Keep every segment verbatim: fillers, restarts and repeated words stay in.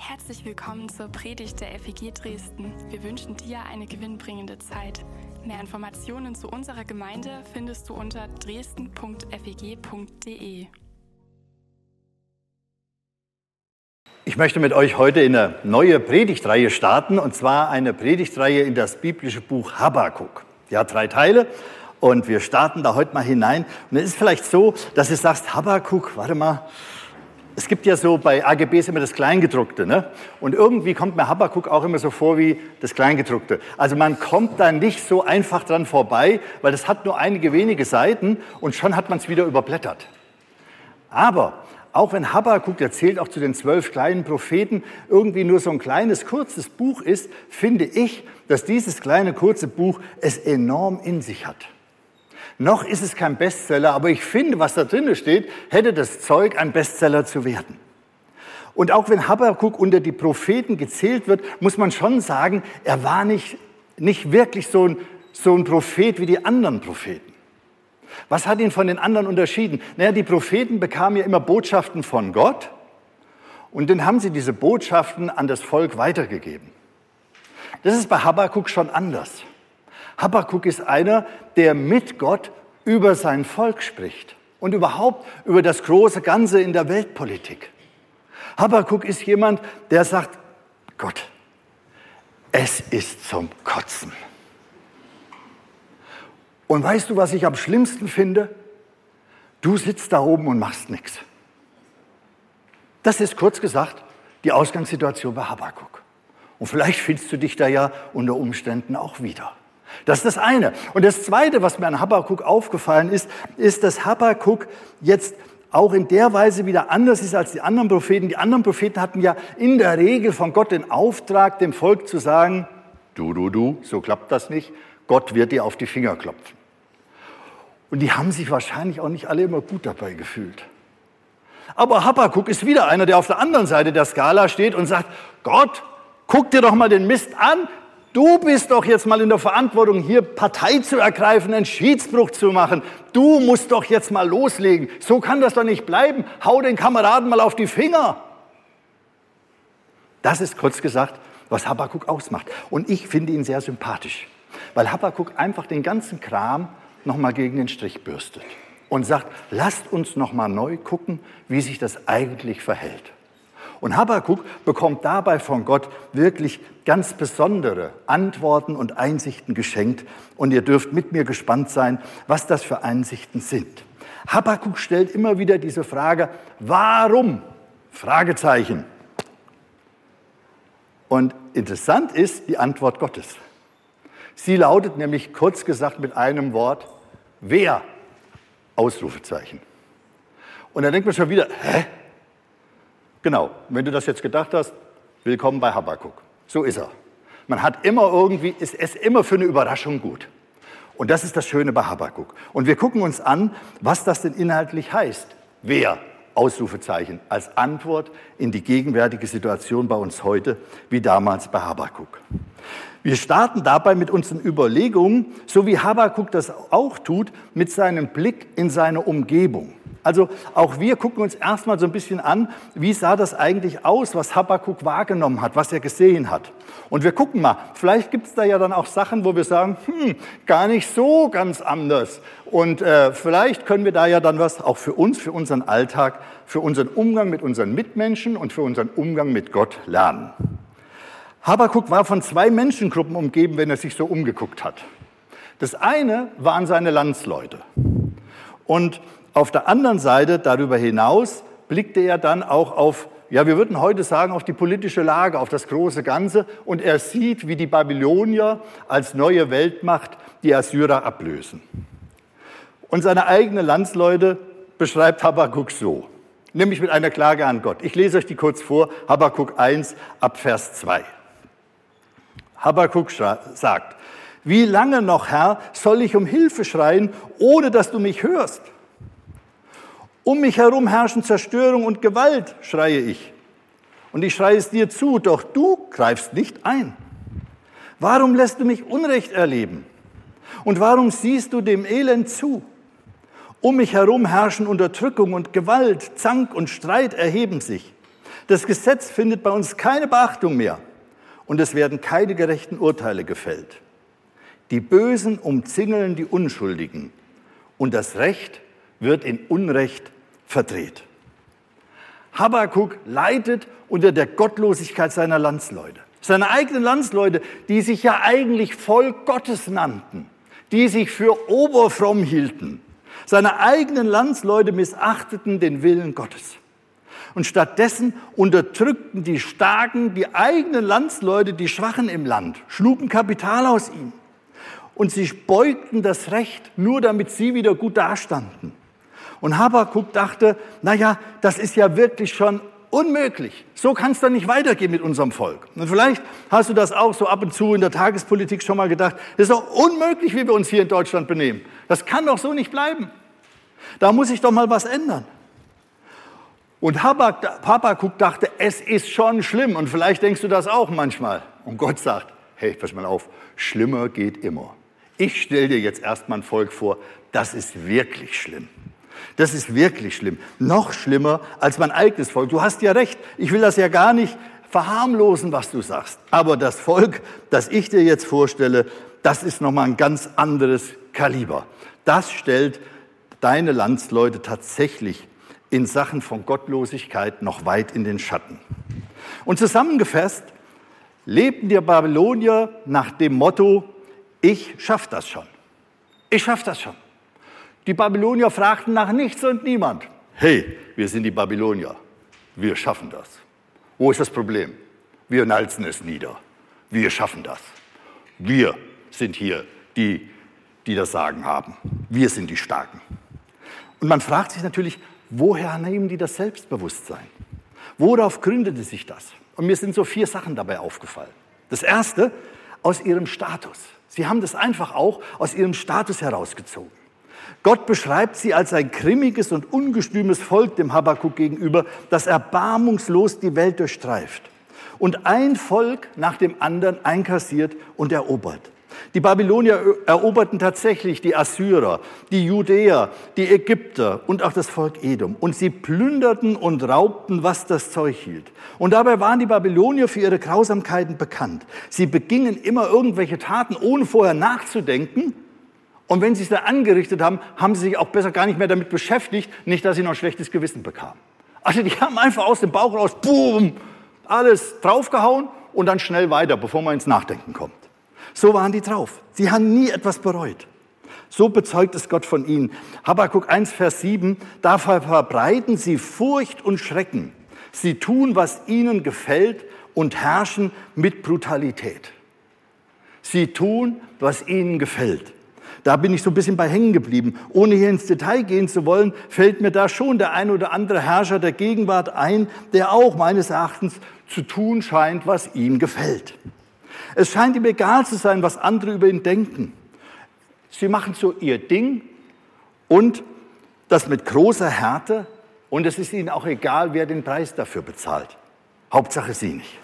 Herzlich willkommen zur Predigt der F E G Dresden. Wir wünschen dir eine gewinnbringende Zeit. Mehr Informationen zu unserer Gemeinde findest du unter dresden punkt f e g punkt d e. Ich möchte mit euch heute in eine neue Predigtreihe starten, und zwar eine Predigtreihe in das biblische Buch Habakuk. Die hat drei Teile und wir starten da heute mal hinein. Und es ist vielleicht so, dass du sagst, Habakuk, warte mal, es gibt ja so bei A G Bs immer das Kleingedruckte, ne? Und irgendwie kommt mir Habakuk auch immer so vor wie das Kleingedruckte. Also man kommt da nicht so einfach dran vorbei, weil das hat nur einige wenige Seiten und schon hat man es wieder überblättert. Aber auch wenn Habakuk, der zählt auch zu den zwölf kleinen Propheten, irgendwie nur so ein kleines, kurzes Buch ist, finde ich, dass dieses kleine, kurze Buch es enorm in sich hat. Noch ist es kein Bestseller, aber ich finde, was da drin steht, hätte das Zeug, ein Bestseller zu werden. Und auch wenn Habakuk unter die Propheten gezählt wird, muss man schon sagen, er war nicht, nicht wirklich so ein, so ein Prophet wie die anderen Propheten. Was hat ihn von den anderen unterschieden? Naja, die Propheten bekamen ja immer Botschaften von Gott und dann haben sie diese Botschaften an das Volk weitergegeben. Das ist bei Habakuk schon anders. Habakuk ist einer, der mit Gott über sein Volk spricht und überhaupt über das große Ganze in der Weltpolitik. Habakuk ist jemand, der sagt, Gott, es ist zum Kotzen. Und weißt du, was ich am schlimmsten finde? Du sitzt da oben und machst nichts. Das ist kurz gesagt die Ausgangssituation bei Habakuk. Und vielleicht findest du dich da ja unter Umständen auch wieder. Das ist das eine. Und das Zweite, was mir an Habakuk aufgefallen ist, ist, dass Habakuk jetzt auch in der Weise wieder anders ist als die anderen Propheten. Die anderen Propheten hatten ja in der Regel von Gott den Auftrag, dem Volk zu sagen, du, du, du, so klappt das nicht, Gott wird dir auf die Finger klopfen. Und die haben sich wahrscheinlich auch nicht alle immer gut dabei gefühlt. Aber Habakuk ist wieder einer, der auf der anderen Seite der Skala steht und sagt, Gott, guck dir doch mal den Mist an. Du bist doch jetzt mal in der Verantwortung, hier Partei zu ergreifen, einen Schiedsbruch zu machen. Du musst doch jetzt mal loslegen. So kann das doch nicht bleiben. Hau den Kameraden mal auf die Finger. Das ist kurz gesagt, was Habakuk ausmacht. Und ich finde ihn sehr sympathisch, weil Habakuk einfach den ganzen Kram nochmal gegen den Strich bürstet und sagt, lasst uns nochmal neu gucken, wie sich das eigentlich verhält. Und Habakuk bekommt dabei von Gott wirklich ganz besondere Antworten und Einsichten geschenkt. Und ihr dürft mit mir gespannt sein, was das für Einsichten sind. Habakuk stellt immer wieder diese Frage, warum? Fragezeichen. Und interessant ist die Antwort Gottes. Sie lautet nämlich kurz gesagt mit einem Wort, wer? Ausrufezeichen. Und da denkt man schon wieder, hä? Genau, wenn du das jetzt gedacht hast, willkommen bei Habakuk. So ist er. Man hat immer irgendwie, ist es immer für eine Überraschung gut. Und das ist das Schöne bei Habakuk. Und wir gucken uns an, was das denn inhaltlich heißt. Wer? Ausrufezeichen als Antwort in die gegenwärtige Situation bei uns heute, wie damals bei Habakuk. Wir starten dabei mit unseren Überlegungen, so wie Habakuk das auch tut, mit seinem Blick in seine Umgebung. Also auch wir gucken uns erstmal so ein bisschen an, wie sah das eigentlich aus, was Habakuk wahrgenommen hat, was er gesehen hat. Und wir gucken mal, vielleicht gibt es da ja dann auch Sachen, wo wir sagen, hm, gar nicht so ganz anders. Und äh, vielleicht können wir da ja dann was auch für uns, für unseren Alltag, für unseren Umgang mit unseren Mitmenschen und für unseren Umgang mit Gott lernen. Habakuk war von zwei Menschengruppen umgeben, wenn er sich so umgeguckt hat. Das eine waren seine Landsleute. Und auf der anderen Seite, darüber hinaus, blickte er dann auch auf, ja, wir würden heute sagen, auf die politische Lage, auf das große Ganze. Und er sieht, wie die Babylonier als neue Weltmacht die Assyrer ablösen. Und seine eigenen Landsleute beschreibt Habakuk so, nämlich mit einer Klage an Gott. Ich lese euch die kurz vor, Habakuk eins ab Vers zwei. Habakuk sagt, wie lange noch, Herr, soll ich um Hilfe schreien, ohne dass du mich hörst? Um mich herum herrschen Zerstörung und Gewalt, schreie ich. Und ich schreie es dir zu, doch du greifst nicht ein. Warum lässt du mich Unrecht erleben? Und warum siehst du dem Elend zu? Um mich herum herrschen Unterdrückung und Gewalt, Zank und Streit erheben sich. Das Gesetz findet bei uns keine Beachtung mehr und es werden keine gerechten Urteile gefällt. Die Bösen umzingeln die Unschuldigen und das Recht wird in Unrecht verdreht. Habakuk leidet unter der Gottlosigkeit seiner Landsleute. Seine eigenen Landsleute, die sich ja eigentlich Volk Gottes nannten, die sich für oberfromm hielten. Seine eigenen Landsleute missachteten den Willen Gottes. Und stattdessen unterdrückten die Starken, die eigenen Landsleute, die Schwachen im Land, schlugen Kapital aus ihm. Und sie beugten das Recht, nur damit sie wieder gut dastanden. Und Habakuk dachte, naja, das ist ja wirklich schon unmöglich. So kann es dann nicht weitergehen mit unserem Volk. Und vielleicht hast du das auch so ab und zu in der Tagespolitik schon mal gedacht, das ist doch unmöglich, wie wir uns hier in Deutschland benehmen. Das kann doch so nicht bleiben. Da muss sich doch mal was ändern. Und Habakuk dachte, es ist schon schlimm. Und vielleicht denkst du das auch manchmal. Und Gott sagt, hey, pass mal auf, schlimmer geht immer. Ich stelle dir jetzt erstmal ein Volk vor, das ist wirklich schlimm. Das ist wirklich schlimm. Noch schlimmer als mein eigenes Volk. Du hast ja recht. Ich will das ja gar nicht verharmlosen, was du sagst. Aber das Volk, das ich dir jetzt vorstelle, das ist nochmal ein ganz anderes Kaliber. Das stellt deine Landsleute tatsächlich in Sachen von Gottlosigkeit noch weit in den Schatten. Und zusammengefasst lebten die Babylonier nach dem Motto, ich schaff das schon. Ich schaff das schon. Die Babylonier fragten nach nichts und niemand. Hey, wir sind die Babylonier. Wir schaffen das. Wo ist das Problem? Wir nalzen es nieder. Wir schaffen das. Wir sind hier die, die das Sagen haben. Wir sind die Starken. Und man fragt sich natürlich, woher nehmen die das Selbstbewusstsein? Worauf gründete sich das? Und mir sind so vier Sachen dabei aufgefallen. Das erste, aus ihrem Status. Sie haben das einfach auch aus ihrem Status herausgezogen. Gott beschreibt sie als ein grimmiges und ungestümes Volk dem Habakuk gegenüber, das erbarmungslos die Welt durchstreift und ein Volk nach dem anderen einkassiert und erobert. Die Babylonier eroberten tatsächlich die Assyrer, die Judäer, die Ägypter und auch das Volk Edom. Und sie plünderten und raubten, was das Zeug hielt. Und dabei waren die Babylonier für ihre Grausamkeiten bekannt. Sie begingen immer irgendwelche Taten, ohne vorher nachzudenken. Und wenn sie es dann angerichtet haben, haben sie sich auch besser gar nicht mehr damit beschäftigt, nicht, dass sie noch ein schlechtes Gewissen bekamen. Also die haben einfach aus dem Bauch raus, boom, alles draufgehauen und dann schnell weiter, bevor man ins Nachdenken kommt. So waren die drauf. Sie haben nie etwas bereut. So bezeugt es Gott von ihnen. Habakuk eins, Vers sieben, dafür verbreiten sie Furcht und Schrecken. Sie tun, was ihnen gefällt und herrschen mit Brutalität. Sie tun, was ihnen gefällt. Da bin ich so ein bisschen bei hängen geblieben. Ohne hier ins Detail gehen zu wollen, fällt mir da schon der ein oder andere Herrscher der Gegenwart ein, der auch meines Erachtens zu tun scheint, was ihm gefällt. Es scheint ihm egal zu sein, was andere über ihn denken. Sie machen so ihr Ding und das mit großer Härte und es ist ihnen auch egal, wer den Preis dafür bezahlt. Hauptsache sie nicht.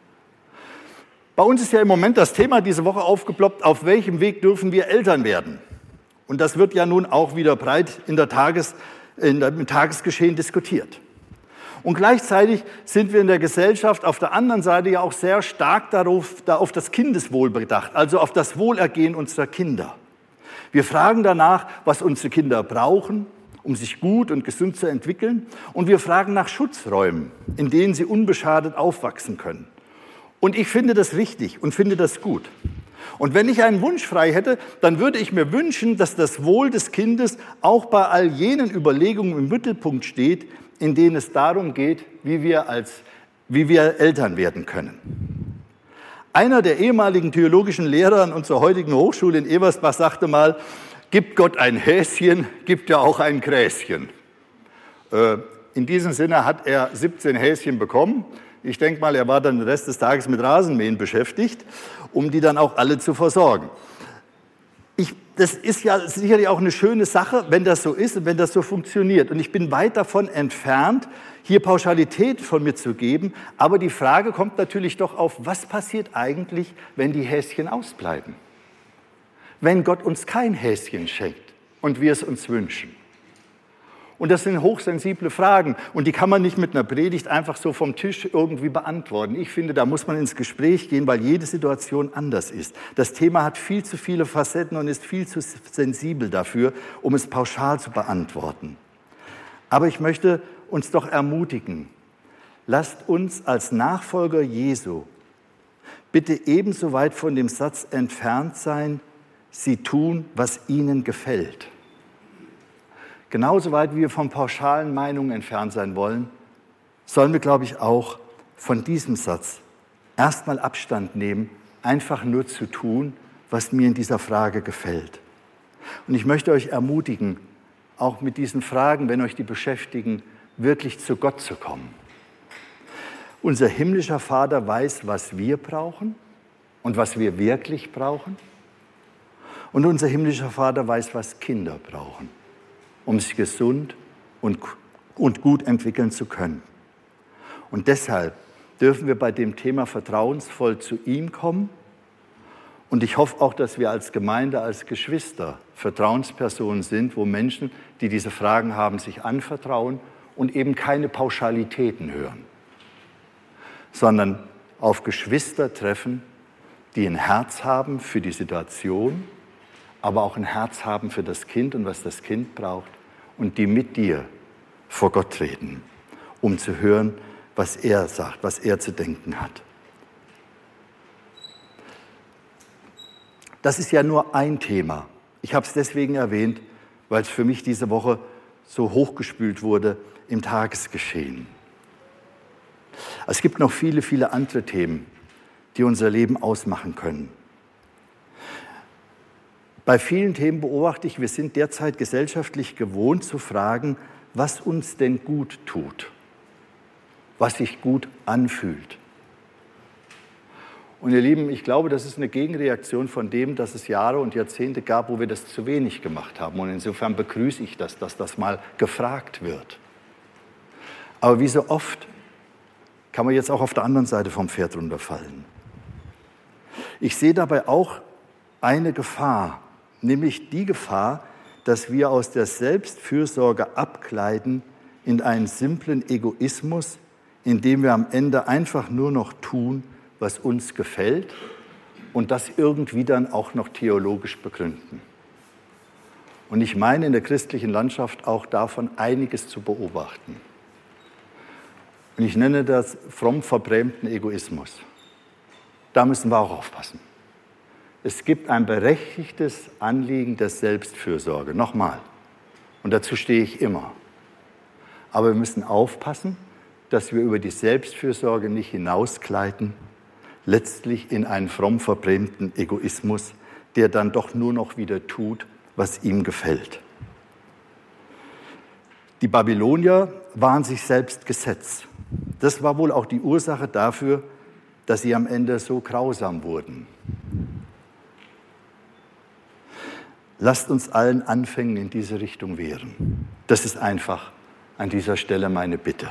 Bei uns ist ja im Moment das Thema diese Woche aufgeploppt, auf welchem Weg dürfen wir Eltern werden? Und das wird ja nun auch wieder breit in der Tages, in der, im Tagesgeschehen diskutiert. Und gleichzeitig sind wir in der Gesellschaft auf der anderen Seite ja auch sehr stark darauf, da auf das Kindeswohl bedacht, also auf das Wohlergehen unserer Kinder. Wir fragen danach, was unsere Kinder brauchen, um sich gut und gesund zu entwickeln. Und wir fragen nach Schutzräumen, in denen sie unbeschadet aufwachsen können. Und ich finde das richtig und finde das gut. Und wenn ich einen Wunsch frei hätte, dann würde ich mir wünschen, dass das Wohl des Kindes auch bei all jenen Überlegungen im Mittelpunkt steht, in denen es darum geht, wie wir, als, wie wir Eltern werden können. Einer der ehemaligen theologischen Lehrer an unserer heutigen Hochschule in Ebersbach sagte mal, gibt Gott ein Häschen, gibt er auch ein Gräschen. In diesem Sinne hat er siebzehn Häschen bekommen. Ich denke mal, er war dann den Rest des Tages mit Rasenmähen beschäftigt, um die dann auch alle zu versorgen. Ich, das ist ja sicherlich auch eine schöne Sache, wenn das so ist und wenn das so funktioniert. Und ich bin weit davon entfernt, hier Pauschalität von mir zu geben. Aber die Frage kommt natürlich doch auf, was passiert eigentlich, wenn die Häschen ausbleiben? Wenn Gott uns kein Häschen schenkt und wir es uns wünschen. Und das sind hochsensible Fragen und die kann man nicht mit einer Predigt einfach so vom Tisch irgendwie beantworten. Ich finde, da muss man ins Gespräch gehen, weil jede Situation anders ist. Das Thema hat viel zu viele Facetten und ist viel zu sensibel dafür, um es pauschal zu beantworten. Aber ich möchte uns doch ermutigen, lasst uns als Nachfolger Jesu bitte ebenso weit von dem Satz entfernt sein, sie tun, was ihnen gefällt. Genauso weit, wie wir von pauschalen Meinungen entfernt sein wollen, sollen wir, glaube ich, auch von diesem Satz erstmal Abstand nehmen, einfach nur zu tun, was mir in dieser Frage gefällt. Und ich möchte euch ermutigen, auch mit diesen Fragen, wenn euch die beschäftigen, wirklich zu Gott zu kommen. Unser himmlischer Vater weiß, was wir brauchen und was wir wirklich brauchen. Und unser himmlischer Vater weiß, was Kinder brauchen, um sich gesund und, und gut entwickeln zu können. Und deshalb dürfen wir bei dem Thema vertrauensvoll zu ihm kommen. Und ich hoffe auch, dass wir als Gemeinde, als Geschwister Vertrauenspersonen sind, wo Menschen, die diese Fragen haben, sich anvertrauen und eben keine Pauschalitäten hören, sondern auf Geschwister treffen, die ein Herz haben für die Situation, aber auch ein Herz haben für das Kind und was das Kind braucht und die mit dir vor Gott treten, um zu hören, was er sagt, was er zu denken hat. Das ist ja nur ein Thema. Ich habe es deswegen erwähnt, weil es für mich diese Woche so hochgespült wurde im Tagesgeschehen. Es gibt noch viele, viele andere Themen, die unser Leben ausmachen können. Bei vielen Themen beobachte ich, wir sind derzeit gesellschaftlich gewohnt zu fragen, was uns denn gut tut, was sich gut anfühlt. Und ihr Lieben, ich glaube, das ist eine Gegenreaktion von dem, dass es Jahre und Jahrzehnte gab, wo wir das zu wenig gemacht haben. Und insofern begrüße ich das, dass das mal gefragt wird. Aber wie so oft kann man jetzt auch auf der anderen Seite vom Pferd runterfallen. Ich sehe dabei auch eine Gefahr, nämlich die Gefahr, dass wir aus der Selbstfürsorge abgleiten in einen simplen Egoismus, in dem wir am Ende einfach nur noch tun, was uns gefällt und das irgendwie dann auch noch theologisch begründen. Und ich meine in der christlichen Landschaft auch davon einiges zu beobachten. Und ich nenne das fromm verbrämten Egoismus. Da müssen wir auch aufpassen. Es gibt ein berechtigtes Anliegen der Selbstfürsorge, nochmal. Und dazu stehe ich immer. Aber wir müssen aufpassen, dass wir über die Selbstfürsorge nicht hinausgleiten, letztlich in einen fromm verbrämten Egoismus, der dann doch nur noch wieder tut, was ihm gefällt. Die Babylonier waren sich selbst Gesetz. Das war wohl auch die Ursache dafür, dass sie am Ende so grausam wurden. Lasst uns allen Anfängen in diese Richtung wehren. Das ist einfach an dieser Stelle meine Bitte.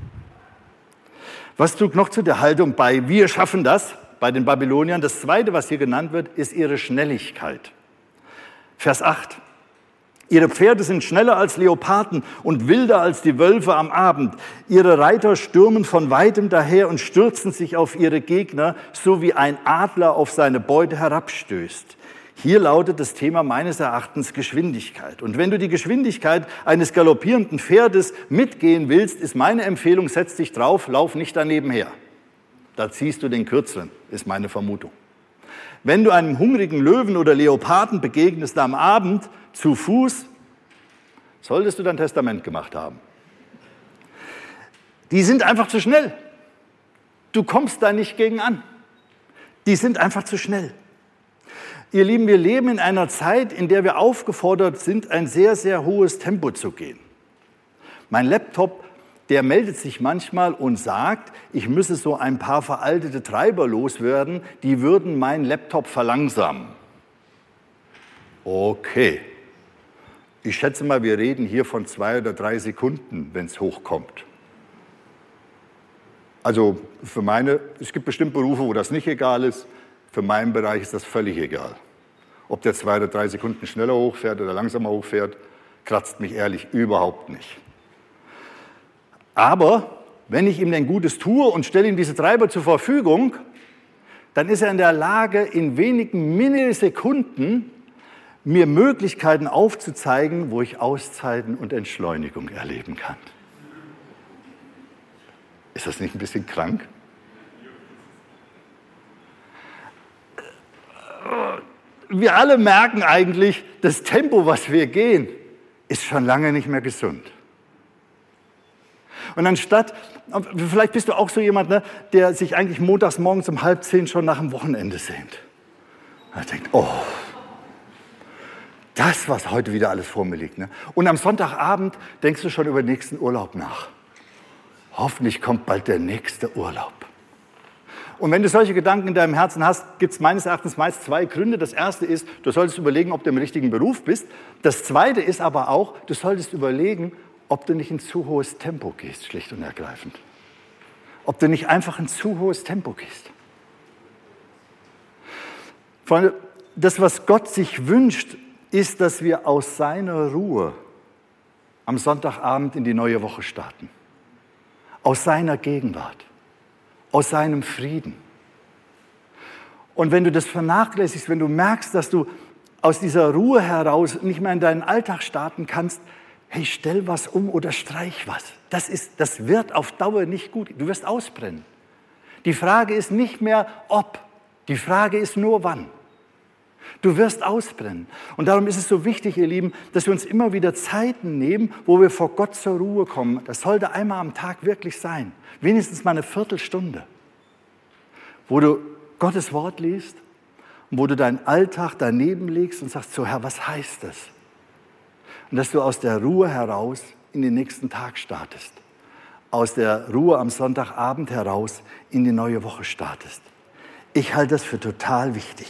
Was trug noch zu der Haltung bei? Wir schaffen das bei den Babyloniern. Das Zweite, was hier genannt wird, ist ihre Schnelligkeit. Vers acht. Ihre Pferde sind schneller als Leoparden und wilder als die Wölfe am Abend. Ihre Reiter stürmen von weitem daher und stürzen sich auf ihre Gegner, so wie ein Adler auf seine Beute herabstößt. Hier lautet das Thema meines Erachtens Geschwindigkeit. Und wenn du die Geschwindigkeit eines galoppierenden Pferdes mitgehen willst, ist meine Empfehlung, setz dich drauf, lauf nicht daneben her. Da ziehst du den Kürzeren, ist meine Vermutung. Wenn du einem hungrigen Löwen oder Leoparden begegnest am Abend zu Fuß, solltest du dein Testament gemacht haben. Die sind einfach zu schnell. Du kommst da nicht gegen an. Die sind einfach zu schnell. Ihr Lieben, wir leben in einer Zeit, in der wir aufgefordert sind, ein sehr, sehr hohes Tempo zu gehen. Mein Laptop, der meldet sich manchmal und sagt, ich müsse so ein paar veraltete Treiber loswerden, die würden meinen Laptop verlangsamen. Okay. Ich schätze mal, wir reden hier von zwei oder drei Sekunden, wenn es hochkommt. Also für meine, es gibt bestimmt Berufe, wo das nicht egal ist. Für meinen Bereich ist das völlig egal. Ob der zwei oder drei Sekunden schneller hochfährt oder langsamer hochfährt, Kratzt mich ehrlich überhaupt nicht. Aber wenn ich ihm denn Gutes tue und stelle ihm diese Treiber zur Verfügung, dann ist er in der Lage, in wenigen Millisekunden mir Möglichkeiten aufzuzeigen, wo ich Auszeiten und Entschleunigung erleben kann. Ist das nicht ein bisschen krank? Wir alle merken eigentlich, das Tempo, was wir gehen, ist schon lange nicht mehr gesund. Und anstatt, vielleicht bist du auch so jemand, ne, der sich eigentlich montags morgens um halb zehn schon nach dem Wochenende sehnt. Er denkt, oh, das, was heute wieder alles vor mir liegt. Ne? Und am Sonntagabend denkst du schon über den nächsten Urlaub nach. Hoffentlich kommt bald der nächste Urlaub. Und wenn du solche Gedanken in deinem Herzen hast, gibt es meines Erachtens meist zwei Gründe. Das erste ist, du solltest überlegen, ob du im richtigen Beruf bist. Das zweite ist aber auch, du solltest überlegen, ob du nicht in zu hohes Tempo gehst, schlicht und ergreifend. Ob du nicht einfach in zu hohes Tempo gehst. Freunde, das, was Gott sich wünscht, ist, dass wir aus seiner Ruhe am Sonntagabend in die neue Woche starten. Aus seiner Gegenwart. Aus seinem Frieden. Und wenn du das vernachlässigst, wenn du merkst, dass du aus dieser Ruhe heraus nicht mehr in deinen Alltag starten kannst, hey, stell was um oder streich was. Das ist, das wird auf Dauer nicht gut. Du wirst ausbrennen. Die Frage ist nicht mehr ob, die Frage ist nur wann. Du wirst ausbrennen. Und darum ist es so wichtig, ihr Lieben, dass wir uns immer wieder Zeiten nehmen, wo wir vor Gott zur Ruhe kommen. Das sollte einmal am Tag wirklich sein. Wenigstens mal eine Viertelstunde, wo du Gottes Wort liest und wo du deinen Alltag daneben legst und sagst, so Herr, was heißt das? Und dass du aus der Ruhe heraus in den nächsten Tag startest. Aus der Ruhe am Sonntagabend heraus in die neue Woche startest. Ich halte das für total wichtig.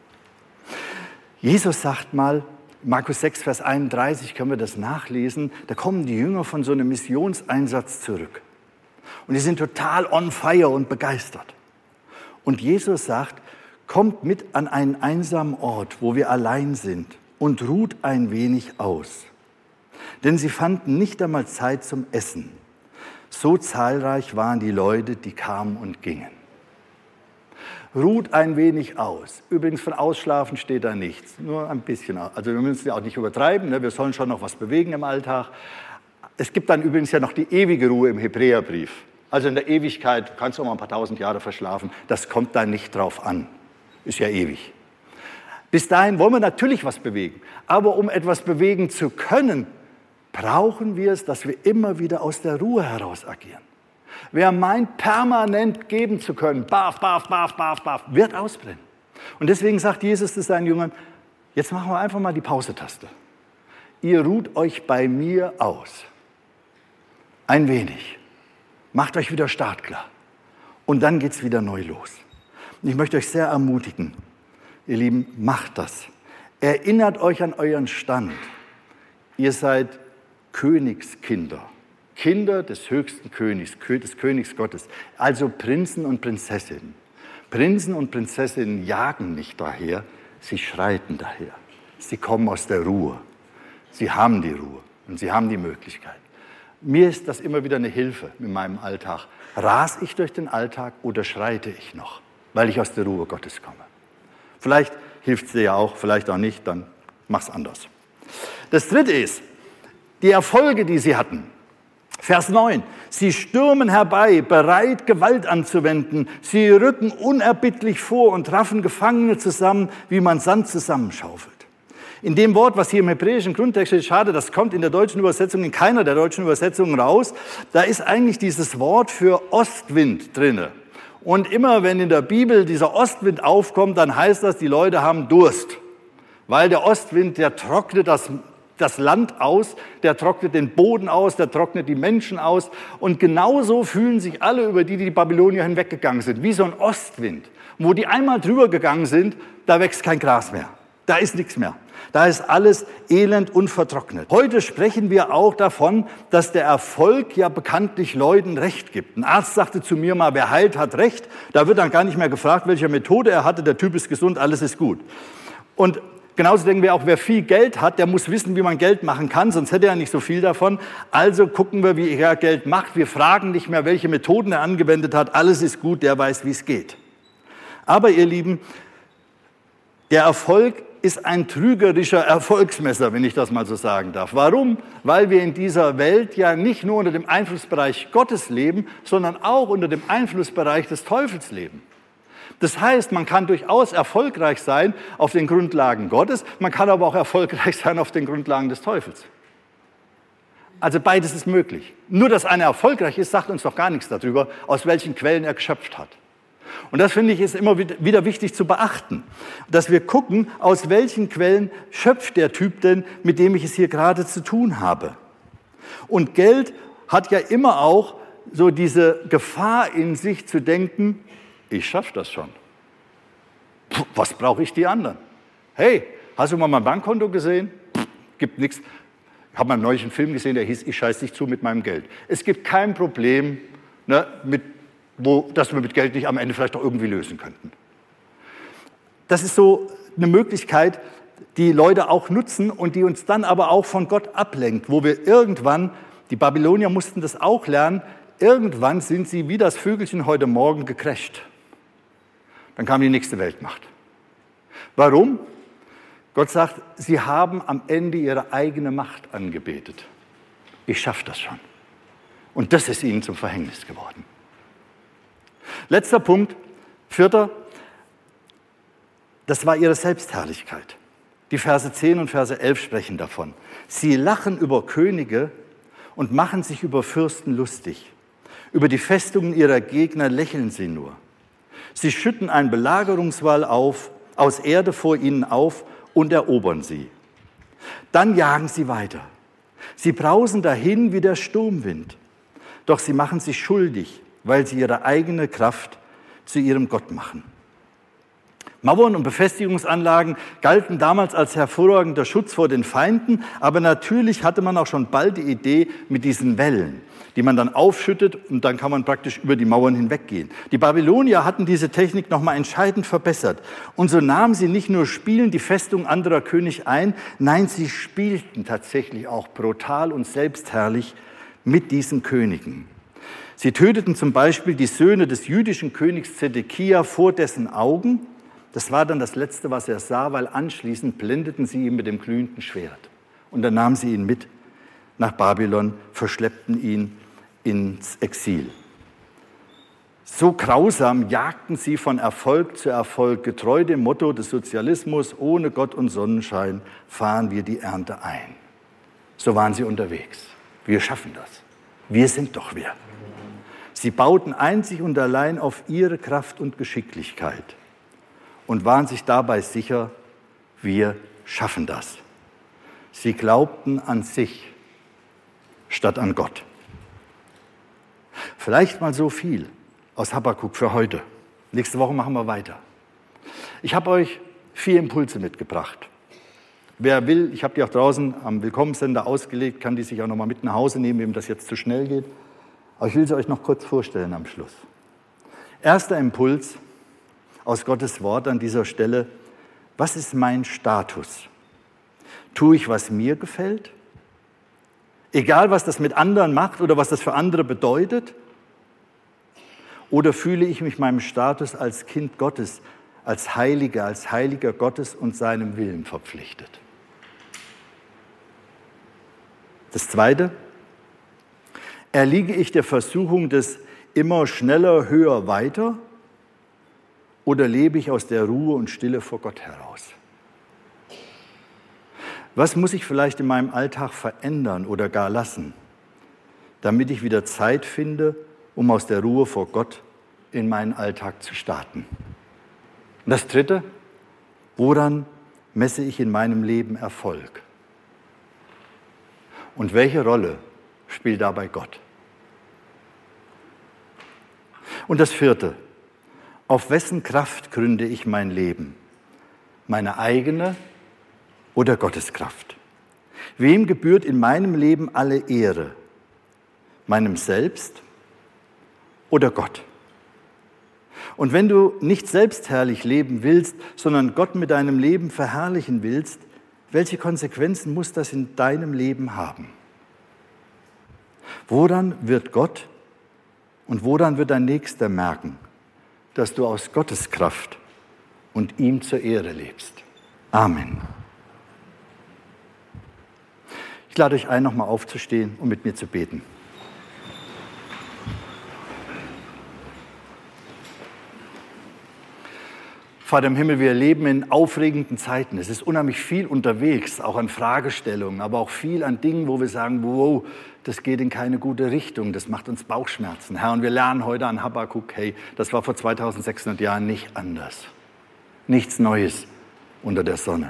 Jesus sagt mal, Markus sechs, Vers einunddreißig, können wir das nachlesen, da kommen die Jünger von so einem Missionseinsatz zurück. Und die sind total on fire und begeistert. Und Jesus sagt, kommt mit an einen einsamen Ort, wo wir allein sind und ruht ein wenig aus. Denn sie fanden nicht einmal Zeit zum Essen. So zahlreich waren die Leute, die kamen und gingen. Ruht ein wenig aus. Übrigens, von Ausschlafen steht da nichts, nur ein bisschen. Also wir müssen ja auch nicht übertreiben, ne? Wir sollen schon noch was bewegen im Alltag. Es gibt dann übrigens ja noch die ewige Ruhe im Hebräerbrief. Also in der Ewigkeit kannst du auch mal ein paar tausend Jahre verschlafen. Das kommt da nicht drauf an. Ist ja ewig. Bis dahin wollen wir natürlich was bewegen. Aber um etwas bewegen zu können, brauchen wir es, dass wir immer wieder aus der Ruhe heraus agieren. Wer meint, permanent geben zu können, baf, baf, baf, baf, baf, wird ausbrennen. Und deswegen sagt Jesus zu seinen Jüngern, jetzt machen wir einfach mal die Pause-Taste. Ihr ruht euch bei mir aus. Ein wenig. Macht euch wieder startklar. Und dann geht es wieder neu los. Und ich möchte euch sehr ermutigen, ihr Lieben, macht das. Erinnert euch an euren Stand. Ihr seid Königskinder. Kinder des höchsten Königs, des Königs Gottes, also Prinzen und Prinzessinnen. Prinzen und Prinzessinnen jagen nicht daher, sie schreiten daher. Sie kommen aus der Ruhe. Sie haben die Ruhe und sie haben die Möglichkeit. Mir ist das immer wieder eine Hilfe in meinem Alltag. Ras ich durch den Alltag oder schreite ich noch, weil ich aus der Ruhe Gottes komme? Vielleicht hilft es dir ja auch, vielleicht auch nicht, dann mach's anders. Das Dritte ist, die Erfolge, die sie hatten. Vers neun, sie stürmen herbei, bereit, Gewalt anzuwenden. Sie rücken unerbittlich vor und raffen Gefangene zusammen, wie man Sand zusammenschaufelt. In dem Wort, was hier im hebräischen Grundtext steht, schade, das kommt in der deutschen Übersetzung, in keiner der deutschen Übersetzungen raus, da ist eigentlich dieses Wort für Ostwind drinne. Und immer wenn in der Bibel dieser Ostwind aufkommt, dann heißt das, die Leute haben Durst. Weil der Ostwind, der trocknet das das Land aus, der trocknet den Boden aus, der trocknet die Menschen aus. Und genauso fühlen sich alle, über die die Babylonier hinweggegangen sind, wie so ein Ostwind. Und wo die einmal drüber gegangen sind, da wächst kein Gras mehr. Da ist nichts mehr. Da ist alles elend und vertrocknet. Heute sprechen wir auch davon, dass der Erfolg ja bekanntlich Leuten Recht gibt. Ein Arzt sagte zu mir mal, wer heilt, hat Recht. Da wird dann gar nicht mehr gefragt, welche Methode er hatte. Der Typ ist gesund, alles ist gut. Und Genauso denken wir auch, wer viel Geld hat, der muss wissen, wie man Geld machen kann, sonst hätte er nicht so viel davon. Also gucken wir, wie er Geld macht. Wir fragen nicht mehr, welche Methoden er angewendet hat. Alles ist gut, der weiß, wie es geht. Aber ihr Lieben, der Erfolg ist ein trügerischer Erfolgsmesser, wenn ich das mal so sagen darf. Warum? Weil wir in dieser Welt ja nicht nur unter dem Einflussbereich Gottes leben, sondern auch unter dem Einflussbereich des Teufels leben. Das heißt, man kann durchaus erfolgreich sein auf den Grundlagen Gottes, man kann aber auch erfolgreich sein auf den Grundlagen des Teufels. Also beides ist möglich. Nur, dass einer erfolgreich ist, sagt uns doch gar nichts darüber, aus welchen Quellen er geschöpft hat. Und das, finde ich, ist immer wieder wichtig zu beachten, dass wir gucken, aus welchen Quellen schöpft der Typ denn, mit dem ich es hier gerade zu tun habe. Und Geld hat ja immer auch so diese Gefahr in sich zu denken, ich schaffe das schon. Puh, was brauche ich die anderen? Hey, hast du mal mein Bankkonto gesehen? Puh, gibt nichts. Ich habe mal neulich einen Film gesehen, der hieß, ich scheiß dich zu mit meinem Geld. Es gibt kein Problem, ne, mit, wo, das wir mit Geld nicht am Ende vielleicht auch irgendwie lösen könnten. Das ist so eine Möglichkeit, die Leute auch nutzen und die uns dann aber auch von Gott ablenkt, wo wir irgendwann, die Babylonier mussten das auch lernen, irgendwann sind sie wie das Vögelchen heute Morgen gecrasht. Dann kam die nächste Weltmacht. Warum? Gott sagt, sie haben am Ende ihre eigene Macht angebetet. Ich schaffe das schon. Und das ist ihnen zum Verhängnis geworden. Letzter Punkt, vierter, das war ihre Selbstherrlichkeit. Die Verse zehn und Verse elf sprechen davon. Sie lachen über Könige und machen sich über Fürsten lustig. Über die Festungen ihrer Gegner lächeln sie nur. Sie schütten einen Belagerungswall auf, aus Erde vor ihnen auf und erobern sie. Dann jagen sie weiter. Sie brausen dahin wie der Sturmwind. Doch sie machen sich schuldig, weil sie ihre eigene Kraft zu ihrem Gott machen. Mauern und Befestigungsanlagen galten damals als hervorragender Schutz vor den Feinden, aber natürlich hatte man auch schon bald die Idee mit diesen Wellen, die man dann aufschüttet und dann kann man praktisch über die Mauern hinweggehen. Die Babylonier hatten diese Technik nochmal entscheidend verbessert. Und so nahmen sie nicht nur spielend die Festung anderer Könige ein, nein, sie spielten tatsächlich auch brutal und selbstherrlich mit diesen Königen. Sie töteten zum Beispiel die Söhne des jüdischen Königs Zedekia vor dessen Augen. Das war dann das Letzte, was er sah, weil anschließend blendeten sie ihn mit dem glühenden Schwert. Und dann nahmen sie ihn mit nach Babylon, verschleppten ihn ins Exil. So grausam jagten sie von Erfolg zu Erfolg, getreu dem Motto des Sozialismus, ohne Gott und Sonnenschein fahren wir die Ernte ein. So waren sie unterwegs. Wir schaffen das. Wir sind doch wir. Sie bauten einzig und allein auf ihre Kraft und Geschicklichkeit und waren sich dabei sicher, wir schaffen das. Sie glaubten an sich statt an Gott. Vielleicht mal so viel aus Habakuk für heute. Nächste Woche machen wir weiter. Ich habe euch vier Impulse mitgebracht. Wer will, ich habe die auch draußen am Willkommenssender ausgelegt, kann die sich auch noch mal mit nach Hause nehmen, wem das jetzt zu schnell geht. Aber ich will sie euch noch kurz vorstellen am Schluss. Erster Impuls aus Gottes Wort an dieser Stelle. Was ist mein Status? Tue ich, was mir gefällt? Egal, was das mit anderen macht oder was das für andere bedeutet? Oder fühle ich mich meinem Status als Kind Gottes, als Heiliger, als Heiliger Gottes und seinem Willen verpflichtet? Das Zweite, erliege ich der Versuchung des immer schneller, höher, weiter? Oder lebe ich aus der Ruhe und Stille vor Gott heraus? Was muss ich vielleicht in meinem Alltag verändern oder gar lassen, damit ich wieder Zeit finde, um aus der Ruhe vor Gott in meinen Alltag zu starten? Und das Dritte, woran messe ich in meinem Leben Erfolg? Und welche Rolle spielt dabei Gott? Und das Vierte, auf wessen Kraft gründe ich mein Leben? Meine eigene oder Gottes Kraft? Wem gebührt in meinem Leben alle Ehre? Meinem Selbst oder Gott? Und wenn du nicht selbstherrlich leben willst, sondern Gott mit deinem Leben verherrlichen willst, welche Konsequenzen muss das in deinem Leben haben? Woran wird Gott und woran wird dein Nächster merken, dass du aus Gottes Kraft und ihm zur Ehre lebst? Amen. Ich lade euch ein, nochmal aufzustehen und mit mir zu beten. Vater im Himmel, wir leben in aufregenden Zeiten. Es ist unheimlich viel unterwegs, auch an Fragestellungen, aber auch viel an Dingen, wo wir sagen, wow, das geht in keine gute Richtung, das macht uns Bauchschmerzen. Herr, und wir lernen heute an Habakkuk, hey, das war vor zweitausendsechshundert Jahren nicht anders. Nichts Neues unter der Sonne.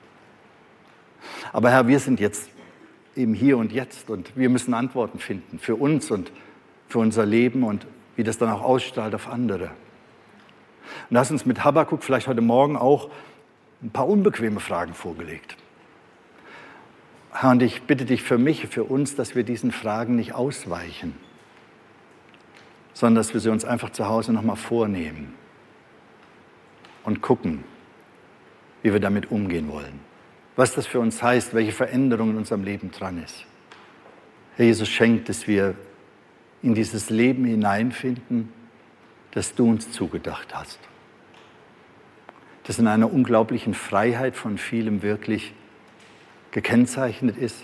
Aber Herr, wir sind jetzt eben hier und jetzt und wir müssen Antworten finden für uns und für unser Leben und wie das dann auch ausstrahlt auf andere. Und du hast uns mit Habakkuk vielleicht heute Morgen auch ein paar unbequeme Fragen vorgelegt. Herr, und ich bitte dich für mich, für uns, dass wir diesen Fragen nicht ausweichen, sondern dass wir sie uns einfach zu Hause nochmal vornehmen und gucken, wie wir damit umgehen wollen. Was das für uns heißt, welche Veränderung in unserem Leben dran ist. Herr Jesus, schenkt, dass wir in dieses Leben hineinfinden, das du uns zugedacht hast. Das in einer unglaublichen Freiheit von vielem wirklich gekennzeichnet ist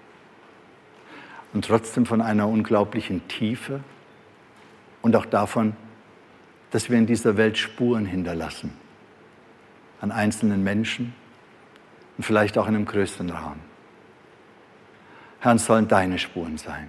und trotzdem von einer unglaublichen Tiefe und auch davon, dass wir in dieser Welt Spuren hinterlassen, an einzelnen Menschen und vielleicht auch in einem größeren Rahmen. Herr, es sollen deine Spuren sein,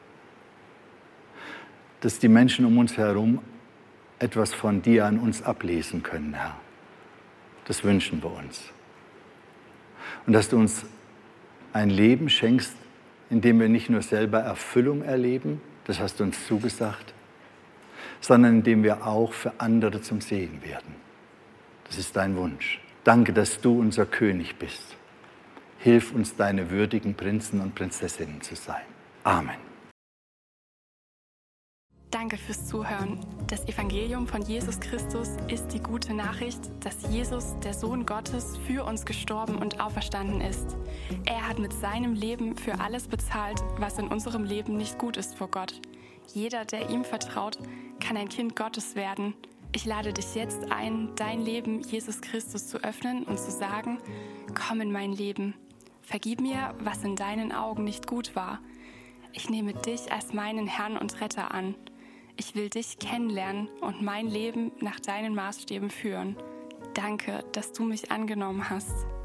dass die Menschen um uns herum etwas von dir an uns ablesen können, Herr. Das wünschen wir uns. Und dass du uns ein Leben schenkst, in dem wir nicht nur selber Erfüllung erleben, das hast du uns zugesagt, sondern in dem wir auch für andere zum Segen werden. Das ist dein Wunsch. Danke, dass du unser König bist. Hilf uns, deine würdigen Prinzen und Prinzessinnen zu sein. Amen. Danke fürs Zuhören. Das Evangelium von Jesus Christus ist die gute Nachricht, dass Jesus, der Sohn Gottes, für uns gestorben und auferstanden ist. Er hat mit seinem Leben für alles bezahlt, was in unserem Leben nicht gut ist vor Gott. Jeder, der ihm vertraut, kann ein Kind Gottes werden. Ich lade dich jetzt ein, dein Leben Jesus Christus zu öffnen und zu sagen, komm in mein Leben. Vergib mir, was in deinen Augen nicht gut war. Ich nehme dich als meinen Herrn und Retter an. Ich will dich kennenlernen und mein Leben nach deinen Maßstäben führen. Danke, dass du mich angenommen hast.